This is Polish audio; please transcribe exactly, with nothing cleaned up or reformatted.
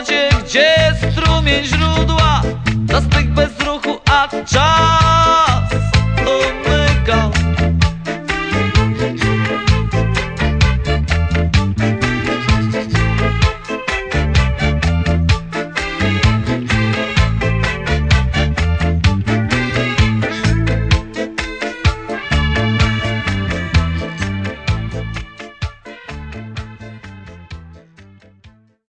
wodzie, gdzie strumień źródła, zastygł bez ruchu, a czas